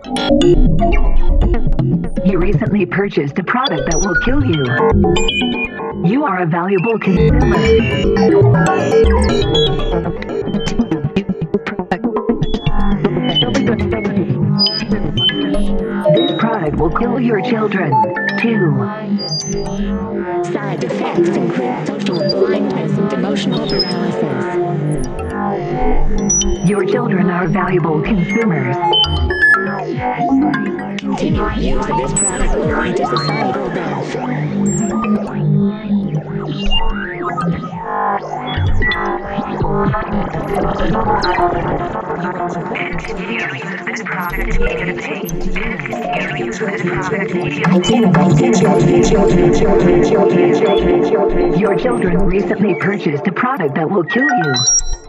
You recently purchased a product that will kill you. You are a valuable consumer. This product will kill your children, too. Side effects include total blindness and emotional paralysis. Your children are valuable consumers. Continued use of this product will lead to societal death. Your children recently purchased a product that will kill you.